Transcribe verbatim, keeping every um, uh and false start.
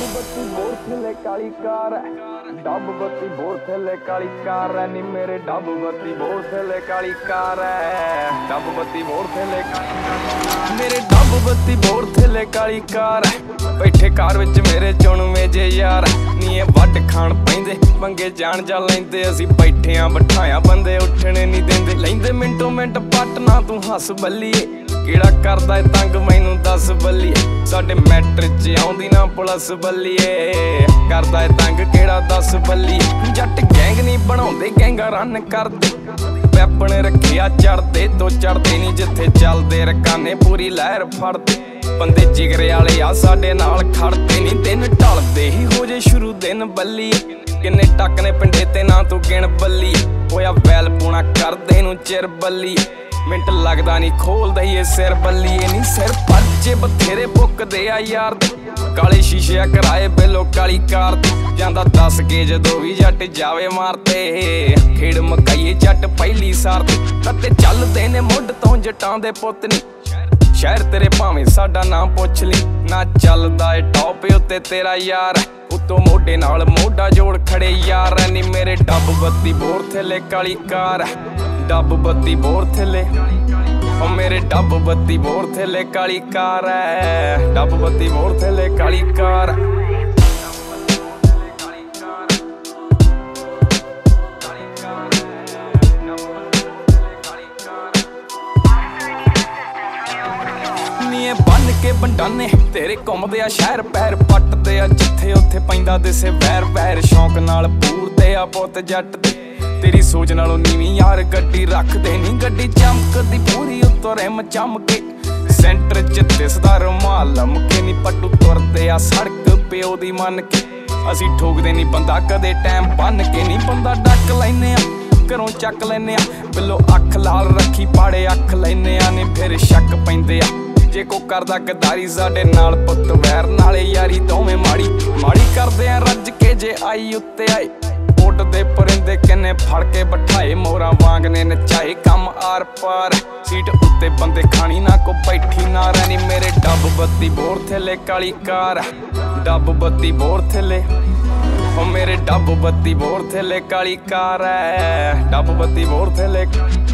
बत्ती बोर थले काली कार है, डब बत्ती बोर थले काली कार है नी मेरे डब बत्ती बोर थले काली कार है, डब बत्ती बोर थले मेरे डब बत्ती बोर थले काली कार है। बैठे कार विच मेरे चुणवे जे यार नी वड खाण पैंदे पंगे जान जा लैंदे असीं बैठे आ बिठाया बंदे उठने नहीं देंदे लैंदे मिंटो मिंट पट ना तू हस बल्लीए किहड़ा करदा ए तंग मैनू दस बल्लीए साडे मैट्रिक च आउंदी ना पुलिस बल्लीए करदा ए तंग किहड़ा दस बल्लीए जट गैंग नहीं बनाउंदे गैंगा रन करदे वैपन रखिया चढ़दे तो चढ़दे नहीं जिथे चलदे रकाने पूरी लहर फड़दे बंदे जिगरे वाले आ साडे नाल खड़दे नहीं दिन ढलदे ही हो जे शुरू दिन बल्लीए किन्ने टक ने पिंडे ते ना तू गिण बल्लीए होया वैल पूना करदे नू चिर बल्लीए मिंट लगदा नहीं खोल दईए सिर बल्लीए नी सिर परचे बथेरे बुकदे आ यार दे काले शीशे कराए बेलो काली कार दे जांदा दस के जदों भी जट जावे मारते खेड़ मकाईए जट पहली सार दे कते चलदे ने मुੱਢ ਤੋਂ जटां दे पुੱਤ नी शहर तेरे भावें साडा नाम पुछ ली ना चलदा ए टॉप उत्ते तेरा यार उतो मोढे नाल मोढा जोड़ खड़े यार नी मेरे डब बत्ती बोर थले काली कार डब बत्ती बोर थले ओ मेरे डब बत्ती बोर थले काली कार है डब बत्ती बोर थले काली कार बन के बंडाने तेरे घुमदे आ शहर पैर पटदे आ जिथे उत्थे पैंदा दिसे वैर वैर शौक नाल पूरदे आ पुੱਤ जट दे तेरी सोच नालों नीवीं यार गड्डी रखदे नी गड्डी चमकदी पूरी उत्तों रिम चमके सेंटर च दिसदा रुमाल लमके नी पट्टू तुरदे आ सड़क प्यो दी मन के असीं ठोकदे नी बंदा कदे टाइम बन के नी बंदा डक लैने आ घरों चक लैने आ बिलो अख लाल रखी पाड़े अख लैने आ नी फिर शक पैंदे आ जे को करदा गद्दारी साडे नाल पुੱਤ वैर नाले यारी दोवें माड़ी माड़ी करदे आ रज के जे आई उत्ते आए उड़दे परिंदे किन्ने फड़ के बिठाए मोरां वांग ने नचाए कम आर पार सीट उत्ते बंदे खानी ना को बैठी ना रैनी मेरे डब बत्ती बोर थले काली कार डब बत्ती बोर थले ओ मेरे डब बत्ती बोर थले काली कार है डब बत्ती बोर थले